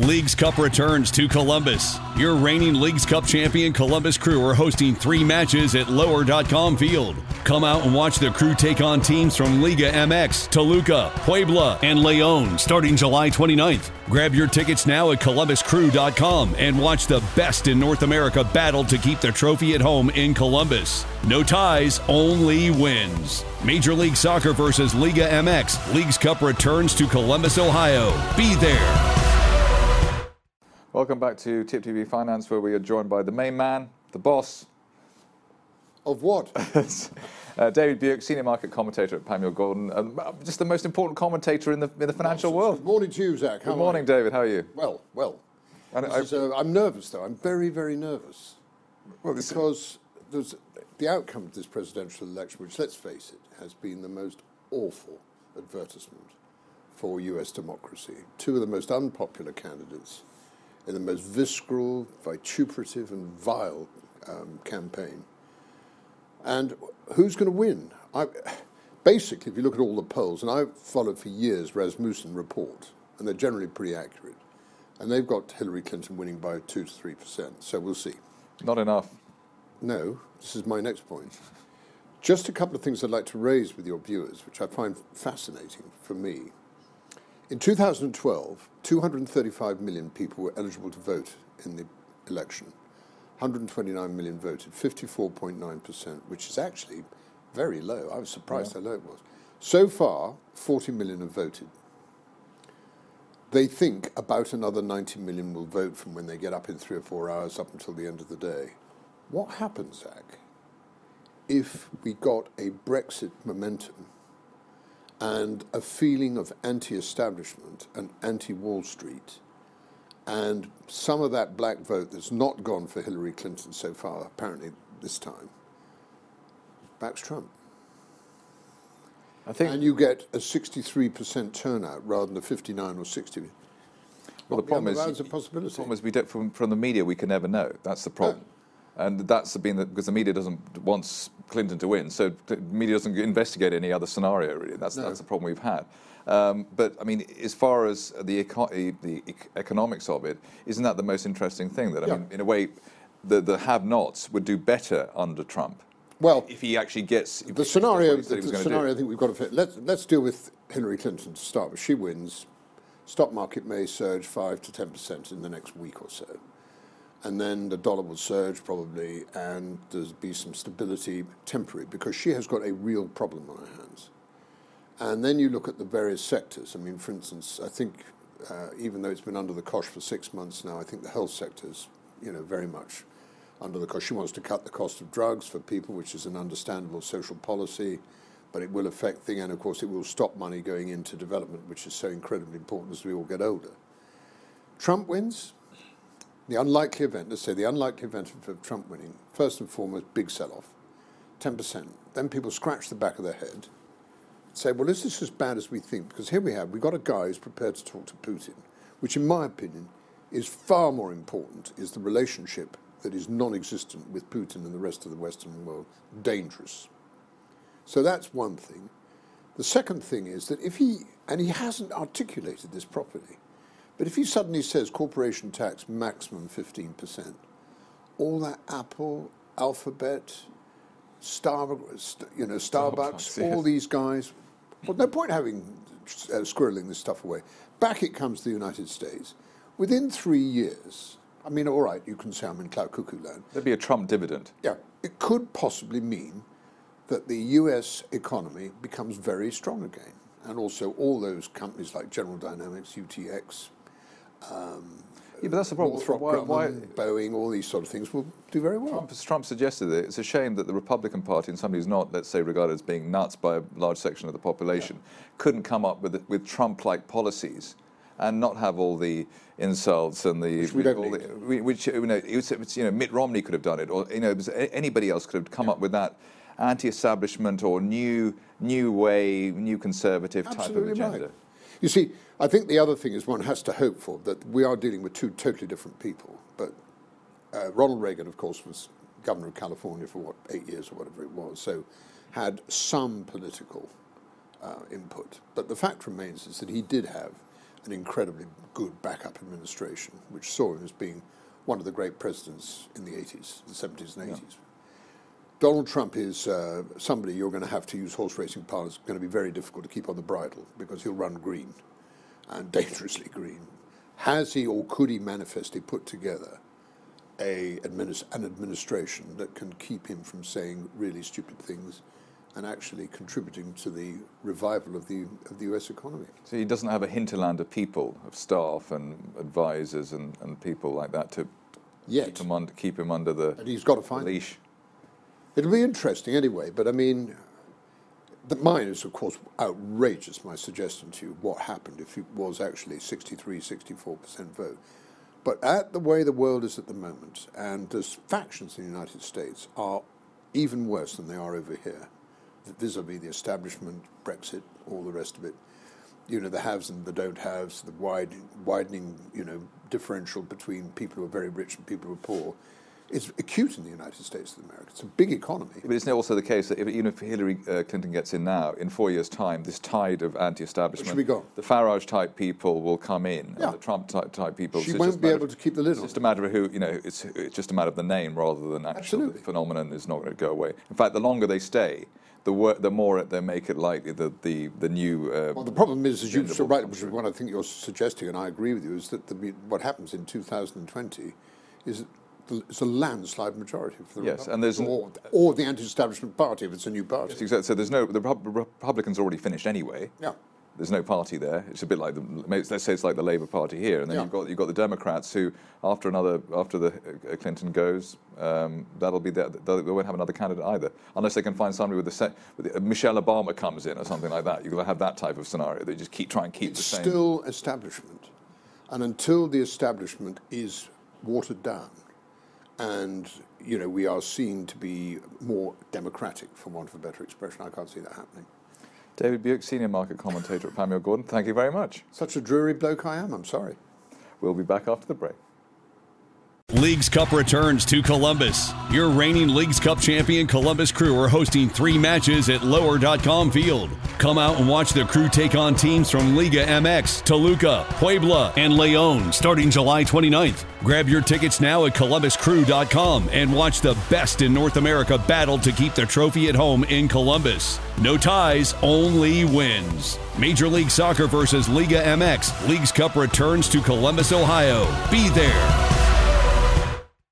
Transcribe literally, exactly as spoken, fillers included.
Leagues Cup returns to Columbus. Your reigning Leagues Cup champion Columbus Crew are hosting three matches at lower dot com Field. Come out and watch the Crew take on teams from Liga M X, Toluca, Puebla, and León starting July twenty-ninth. Grab your tickets now at columbus crew dot com and watch the best in North America battle to keep the trophy at home in Columbus. No ties, only wins. Major League Soccer versus Liga M X. Leagues Cup returns to Columbus, Ohio. Be there. Welcome back to Tip T V Finance, where we are joined by the main man, the boss. Of what? uh, David Buick, senior market commentator at Panmure Gordon, uh, just the most important commentator in the in the financial well, world. Good morning to you, Zach. How Good morning, David. How are you? Well, well. And I, is, uh, I'm nervous, though. I'm very, very nervous. Well, this because there's, the outcome of this presidential election, which, let's face it, has been the most awful advertisement for U S democracy. Two of the most unpopular candidates in the most visceral, vituperative, and vile um, campaign. And who's going to win? I, basically, if you look at all the polls, and I've followed for years Rasmussen report, and they're generally pretty accurate, and they've got Hillary Clinton winning by two to three percent. So we'll see. Not enough. No, this is my next point. Just a couple of things I'd like to raise with your viewers, which I find fascinating for me. In two thousand twelve, two hundred thirty-five million people were eligible to vote in the election. one hundred twenty-nine million voted, fifty-four point nine percent, which is actually very low. I was surprised yeah. how low it was. So far, forty million have voted. They think about another ninety million will vote from when they get up in three or four hours up until the end of the day. What happens, Zach, if we got a Brexit momentum and a feeling of anti-establishment and anti-Wall Street, and some of that black vote that's not gone for Hillary Clinton so far, apparently this time, backs Trump? I think, and you get a sixty-three percent turnout rather than a fifty-nine or sixty. Well, the problem is, a possibility. The problem is we don't, from, from the media, we can never know. That's the problem. No. And that's been the, because the media doesn't want Clinton to win, so the media doesn't investigate any other scenario, really. That's, no. that's the problem we've had. Um, but, I mean, as far as the, eco- the economics of it, isn't that the most interesting thing? That, I yeah. mean, in a way, the, the have-nots would do better under Trump. Well, if he actually gets... The scenario, the, the scenario I think we've got to fit. Let's, let's deal with Hillary Clinton to start with. She wins. Stock market may surge five to ten percent in the next week or so. And then the dollar will surge probably, and there'll be some stability, temporary, because she has got a real problem on her hands. And then you look at the various sectors. I mean, for instance, I think uh, even though it's been under the cosh for six months now, I think the health sector's, you know, very much under the cosh. She wants to cut the cost of drugs for people, which is an understandable social policy, but it will affect things, and of course it will stop money going into development, which is so incredibly important as we all get older. Trump wins. The unlikely event, let's say the unlikely event of Trump winning, first and foremost, big sell-off, ten percent. Then people scratch the back of their head, say, well, is this as bad as we think? Because here we have, we've got a guy who's prepared to talk to Putin, which in my opinion is far more important, is the relationship that is non-existent with Putin and the rest of the Western world, dangerous. So that's one thing. The second thing is that if he, and he hasn't articulated this properly, but if he suddenly says corporation tax maximum fifteen percent, all that Apple, Alphabet, Star, you know, Starbucks, Starbucks all yes. these guys, well, no point having uh, squirreling this stuff away. Back it comes to the United States. Within three years, I mean, all right, you can say I'm in cloud cuckoo land. There'd be a Trump dividend. Yeah, it could possibly mean that the U S economy becomes very strong again. And also all those companies like General Dynamics, U T X, Um, yeah, but that's the problem. Why, why, Boeing, all these sort of things will do very well. Trump, Trump suggested that it's a shame that the Republican Party, and somebody who's not, let's say, regarded as being nuts by a large section of the population, yeah. couldn't come up with with Trump-like policies and not have all the insults and the which we don't all need. The, which you know, it's, it's, you know, Mitt Romney could have done it, or you know, anybody else could have come yeah. up with that anti-establishment or new new way, new conservative Absolutely type of agenda. Right. You see, I think the other thing is one has to hope for that we are dealing with two totally different people. But uh, Ronald Reagan, of course, was governor of California for, what, eight years or whatever it was, so had some political uh, input. But the fact remains is that he did have an incredibly good backup administration, which saw him as being one of the great presidents in the eighties, the seventies and eighties. Yeah. Donald Trump is uh, somebody you're going to have to use horse racing parlance. It's going to be very difficult to keep on the bridle because he'll run green, and dangerously green. Has he or could he manifestly put together a administ- an administration that can keep him from saying really stupid things and actually contributing to the revival of the of the U S economy? So he doesn't have a hinterland of people, of staff and advisors and, and people like that to Yet. Keep, him under, keep him under the, and he's got to find the leash. Them. It'll be interesting anyway, but I mean, the, mine is, of course, outrageous, my suggestion to you, what happened if it was actually sixty-three, sixty-four percent vote. But at the way the world is at the moment, and the factions in the United States are even worse than they are over here, vis-a-vis the establishment, Brexit, all the rest of it, you know, the haves and the don't haves, the wide, widening, you know, differential between people who are very rich and people who are poor. It's acute in the United States of America. It's a big economy. But isn't it also the case that if, even if Hillary uh, Clinton gets in now, in four years' time, this tide of anti-establishment, should be gone. The Farage-type people will come in, yeah. and the Trump-type people. She won't be able of, to keep the lid on. It's just a matter of who, you know, it's, it's just a matter of the name rather than actual the phenomenon is not going to go away. In fact, the longer they stay, the wor- the more they make it likely that the, the new... Uh, well, the problem is, as you're so right, which is what I think you're suggesting, and I agree with you, is that the, what happens in two thousand twenty is... It's a landslide majority for the yes, and there's or, or the anti-establishment party if it's a new party. Yes, exactly. So there's no the Republicans are already finished anyway. Yeah. There's no party there. It's a bit like the let's say it's like the Labour Party here, and then yeah. you've got you've got the Democrats who after another after the uh, Clinton goes, um, that'll be there. They won't have another candidate either, unless they can find somebody with the set. With the, uh, Michelle Obama comes in or something like that. You're going to have that type of scenario. They just keep try and keep it's the same. It's still establishment, and until the establishment is watered down. And, you know, we are seen to be more democratic, for want of a better expression. I can't see that happening. David Buick, Senior Market Commentator at Panmure Gordon, thank you very much. Such a dreary bloke I am, I'm sorry. We'll be back after the break. Leagues Cup returns to Columbus. Your reigning Leagues Cup champion Columbus Crew are hosting three matches at lower dot com Field. Come out and watch the Crew take on teams from Liga M X, Toluca, Puebla, and Leon starting July twenty-ninth. Grab your tickets now at columbus crew dot com and watch the best in North America battle to keep the trophy at home in Columbus. No ties, only wins. Major League Soccer versus Liga M X. Leagues Cup returns to Columbus, Ohio. Be there.